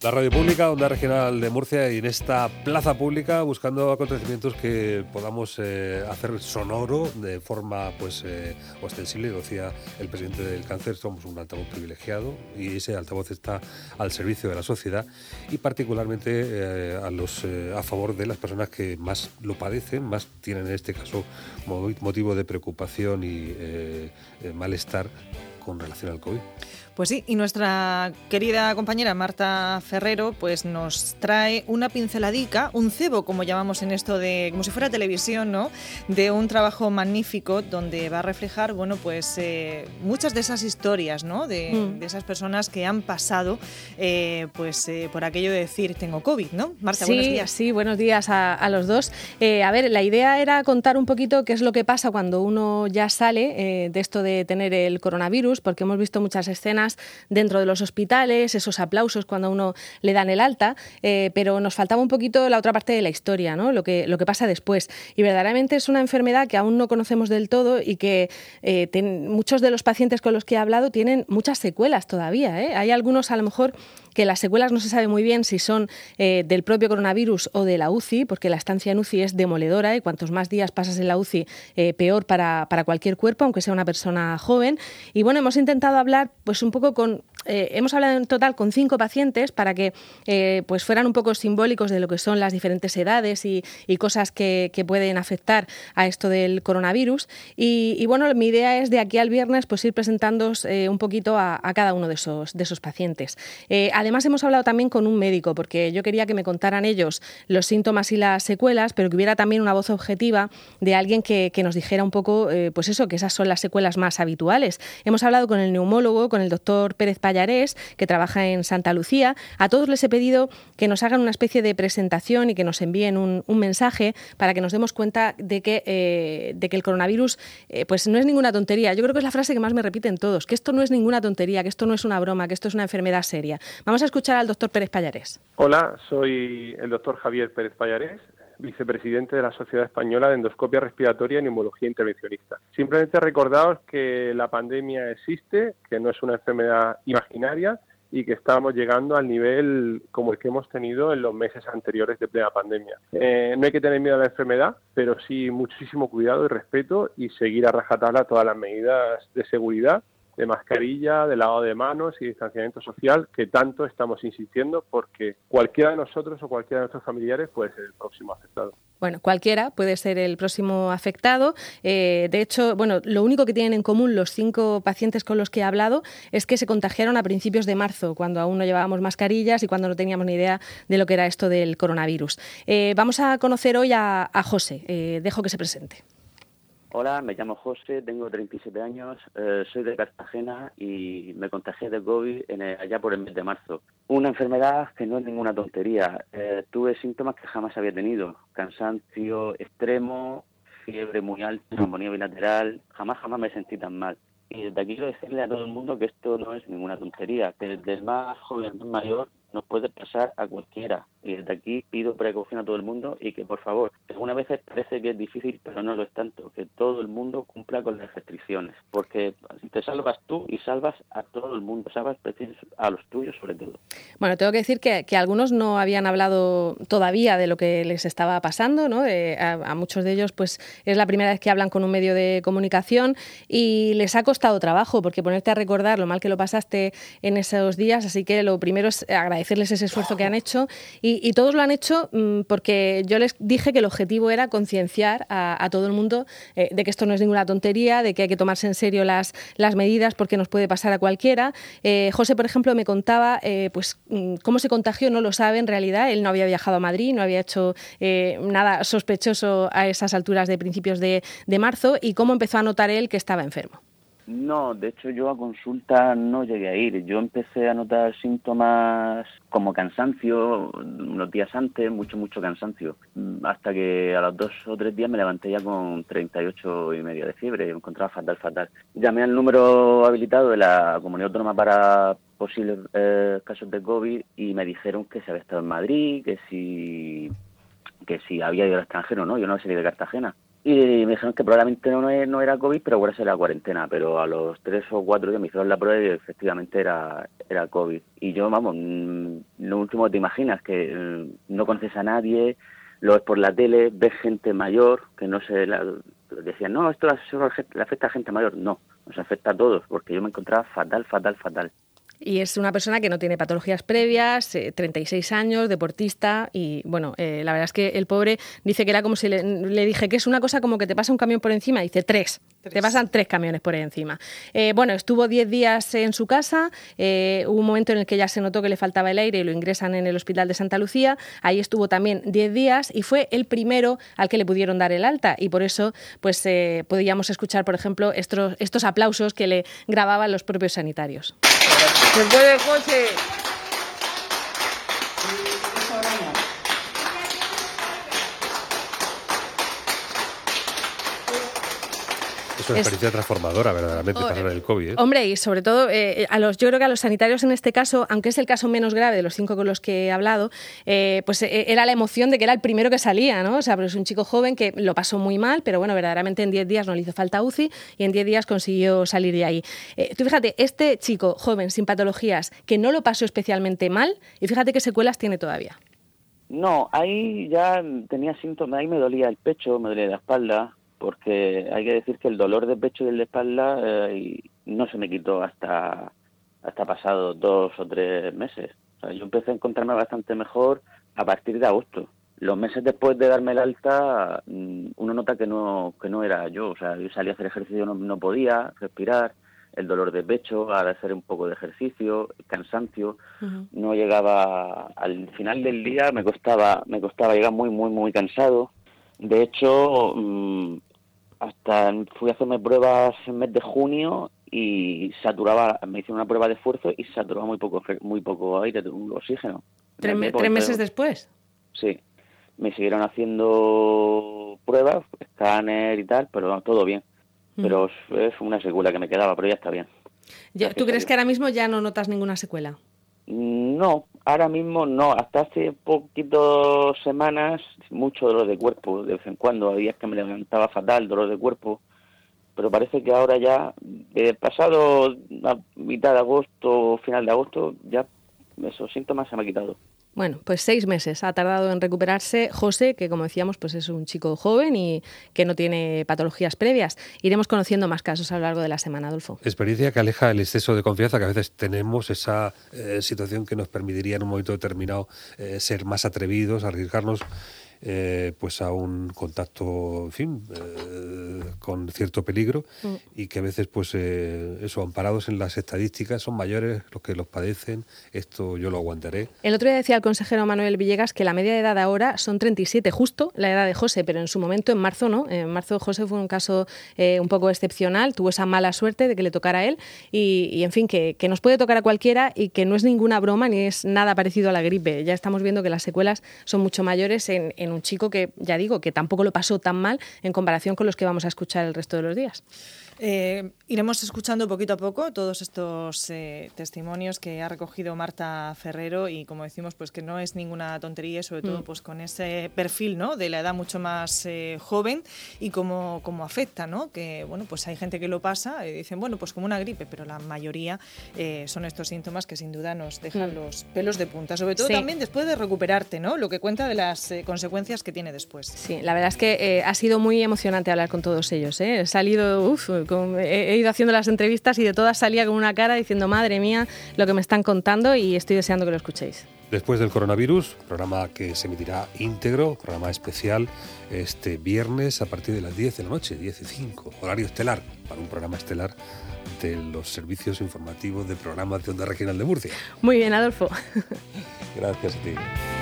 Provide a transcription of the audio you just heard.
La radio pública, Onda Regional de Murcia, y en esta plaza pública buscando acontecimientos que podamos hacer sonoro de forma ostensible. Lo decía el presidente del Cáncer, somos un altavoz privilegiado y ese altavoz está al servicio de la sociedad y particularmente a favor de las personas que más lo padecen, más tienen en este caso motivo de preocupación y malestar con relación al COVID. Pues sí, y nuestra querida compañera Marta Ferrero pues nos trae una pinceladica, un cebo, como llamamos en esto de, como si fuera televisión, ¿no? De un trabajo magnífico donde va a reflejar, muchas de esas historias, ¿no? De esas personas que han pasado, por aquello de decir tengo COVID, ¿no? Marta, buenos días. Sí, buenos días a los dos. La idea era contar un poquito qué es lo que pasa cuando uno ya sale de esto de tener el coronavirus, porque hemos visto muchas escenas dentro de los hospitales, esos aplausos cuando a uno le dan el alta, pero nos faltaba un poquito la otra parte de la historia, ¿no? Lo que pasa después. Y verdaderamente es una enfermedad que aún no conocemos del todo y que muchos de los pacientes con los que he hablado tienen muchas secuelas todavía, ¿eh? Hay algunos a lo mejor que las secuelas no se sabe muy bien si son del propio coronavirus o de la UCI, porque la estancia en UCI es demoledora y cuantos más días pasas en la UCI, peor para cualquier cuerpo, aunque sea una persona joven. Y bueno, hemos intentado hablar pues un poco hemos hablado en total con 5 pacientes para que fueran un poco simbólicos de lo que son las diferentes edades y cosas que pueden afectar a esto del coronavirus. Y bueno, mi idea es de aquí al viernes pues ir presentándoos un poquito a cada uno de esos pacientes. Además hemos hablado también con un médico porque yo quería que me contaran ellos los síntomas y las secuelas, pero que hubiera también una voz objetiva de alguien que nos dijera un poco que esas son las secuelas más habituales. Hemos hablado con el neumólogo, con el doctor Pérez Pallarés, que trabaja en Santa Lucía. A todos les he pedido que nos hagan una especie de presentación y que nos envíen un mensaje para que nos demos cuenta de que el coronavirus no es ninguna tontería. Yo creo que es la frase que más me repiten todos, que esto no es ninguna tontería, que esto no es una broma, que esto es una enfermedad seria. Vamos a escuchar al doctor Pérez Pallarés. Hola, soy el doctor Javier Pérez Pallarés, vicepresidente de la Sociedad Española de Endoscopia Respiratoria y Neumología Intervencionista. Simplemente recordaos que la pandemia existe, que no es una enfermedad imaginaria y que estamos llegando al nivel como el que hemos tenido en los meses anteriores de plena pandemia. No hay que tener miedo a la enfermedad, pero sí muchísimo cuidado y respeto y seguir a rajatabla todas las medidas de seguridad, de mascarilla, de lavado de manos y distanciamiento social que tanto estamos insistiendo porque cualquiera de nosotros o cualquiera de nuestros familiares puede ser el próximo afectado. Bueno, cualquiera puede ser el próximo afectado. De hecho, lo único que tienen en común los 5 pacientes con los que he hablado es que se contagiaron a principios de marzo, cuando aún no llevábamos mascarillas y cuando no teníamos ni idea de lo que era esto del coronavirus. Vamos a conocer hoy a José. Dejo que se presente. Hola, me llamo José, tengo 37 años, soy de Cartagena y me contagié de COVID allá por el mes de marzo. Una enfermedad que no es ninguna tontería. Tuve síntomas que jamás había tenido. Cansancio extremo, fiebre muy alta, neumonía bilateral. Jamás me sentí tan mal. Y desde aquí quiero decirle a todo el mundo que esto no es ninguna tontería, que desde el más joven al más mayor nos puede pasar a cualquiera. Y desde aquí pido precaución a todo el mundo y que, por favor, que algunas veces parece que es difícil, pero no lo es tanto, que todo el mundo cumpla con las restricciones, porque te salvas tú y salvas a todo el mundo, salvas a los tuyos sobre todo. Bueno, tengo que decir que algunos no habían hablado todavía de lo que les estaba pasando, ¿no? A muchos de ellos pues es la primera vez que hablan con un medio de comunicación y les ha costado trabajo, porque ponerte a recordar lo mal que lo pasaste en esos días, así que lo primero es agradecerles ese esfuerzo que han hecho y todos lo han hecho porque yo les dije que el objetivo era concienciar a todo el mundo de que esto no es ninguna tontería, de que hay que tomarse en serio las medidas porque nos puede pasar a cualquiera. José, por ejemplo, me contaba cómo se contagió, no lo sabe en realidad, él no había viajado a Madrid, no había hecho nada sospechoso a esas alturas de principios de marzo y cómo empezó a notar él que estaba enfermo. No, de hecho yo a consulta no llegué a ir. Yo empecé a notar síntomas como cansancio unos días antes, mucho cansancio, hasta que a los 2 o 3 días me levanté ya con 38,5 de fiebre, me encontraba fatal. Llamé al número habilitado de la Comunidad Autónoma para posibles casos de COVID y me dijeron que se había estado en Madrid, que si había ido al extranjero, ¿no? Yo no salí de Cartagena. Y me dijeron que probablemente no era COVID, pero ahora será cuarentena. Pero a los 3 o 4 días me hicieron la prueba y efectivamente era COVID. Y yo, vamos, lo último que te imaginas, que no conoces a nadie, lo ves por la tele, ves gente mayor, que no sé, decían, no, esto le afecta a gente mayor. No, nos afecta a todos, porque yo me encontraba fatal. Y es una persona que no tiene patologías previas, 36 años, deportista y, bueno, la verdad es que el pobre dice que era como si le dije que es una cosa como que te pasa un camión por encima, dice 3. Te pasan 3 camiones por encima. Bueno, estuvo 10 días en su casa, hubo un momento en el que ya se notó que le faltaba el aire y lo ingresan en el Hospital de Santa Lucía, ahí estuvo también 10 días y fue el primero al que le pudieron dar el alta y por eso pues podíamos escuchar, por ejemplo, estos aplausos que le grababan los propios sanitarios. ¡Se puede, José! Es una experiencia transformadora, verdaderamente, pasar el COVID, ¿eh? Hombre, y sobre todo, yo creo que a los sanitarios en este caso, aunque es el caso menos grave de los 5 con los que he hablado, pues era la emoción de que era el primero que salía, ¿no? O sea, pero es un chico joven que lo pasó muy mal, pero bueno, verdaderamente en 10 días no le hizo falta UCI y en 10 días consiguió salir de ahí. Tú fíjate, este chico joven, sin patologías, que no lo pasó especialmente mal, y fíjate qué secuelas tiene todavía. No, ahí ya tenía síntomas, ahí me dolía el pecho, me dolía la espalda, porque hay que decir que el dolor de pecho y el de espalda no se me quitó hasta pasado 2 o 3 meses. O sea, yo empecé a encontrarme bastante mejor a partir de agosto. Los meses después de darme el alta, uno nota que no era yo. O sea, yo salí a hacer ejercicio, no podía respirar, el dolor de pecho, al hacer un poco de ejercicio, el cansancio. Uh-huh. No llegaba, al final del día me costaba llegar muy cansado. De hecho, hasta fui a hacerme pruebas en el mes de junio y me hicieron una prueba de esfuerzo y saturaba muy poco aire, oxígeno. 3 meses después. Sí, me siguieron haciendo pruebas, escáner y tal, pero todo bien. Pero es una secuela que me quedaba, pero ya está bien. ¿Tú crees que ahora mismo ya no notas ninguna secuela? No, ahora mismo no. Hasta hace poquitos semanas, mucho dolor de cuerpo. De vez en cuando, había días que me levantaba fatal, dolor de cuerpo. Pero parece que ahora ya, pasado a mitad de agosto, final de agosto, ya esos síntomas se me han quitado. Bueno, pues 6 meses ha tardado en recuperarse José, que como decíamos, pues es un chico joven y que no tiene patologías previas. Iremos conociendo más casos a lo largo de la semana, Adolfo. Experiencia que aleja el exceso de confianza, que a veces tenemos esa situación que nos permitiría en un momento determinado ser más atrevidos, arriesgarnos pues a un contacto, en fin, con cierto peligro y que a veces, pues amparados en las estadísticas, son mayores los que los padecen. Esto yo lo aguantaré. El otro día decía el consejero Manuel Villegas que la media de edad ahora son 37, justo la edad de José, pero en su momento, en marzo, no. En marzo José fue un caso un poco excepcional, tuvo esa mala suerte de que le tocara a él y en fin, que nos puede tocar a cualquiera y que no es ninguna broma ni es nada parecido a la gripe. Ya estamos viendo que las secuelas son mucho mayores en un chico que, ya digo, que tampoco lo pasó tan mal en comparación con los que vamos a escuchar el resto de los días. Iremos escuchando poquito a poco todos estos testimonios que ha recogido Marta Ferrero y, como decimos, pues que no es ninguna tontería y sobre todo pues con ese perfil, ¿no?, de la edad mucho más joven y cómo afecta, ¿no? Que bueno, pues hay gente que lo pasa y dicen, bueno, pues como una gripe, pero la mayoría son estos síntomas que sin duda nos dejan los pelos de punta, sobre todo también después de recuperarte, ¿no? Lo que cuenta de las consecuencias que tiene después. Sí, la verdad es que ha sido muy emocionante hablar con todos ellos, ¿eh? He salido, he ido haciendo las entrevistas y de todas salía con una cara diciendo, madre mía, lo que me están contando, y estoy deseando que lo escuchéis. Después del coronavirus, programa que se emitirá íntegro, programa especial este viernes a partir de las 10 de la noche, 10:05, horario estelar, para un programa estelar de los servicios informativos de programas de Onda Regional de Murcia. Muy bien, Adolfo. Gracias a ti.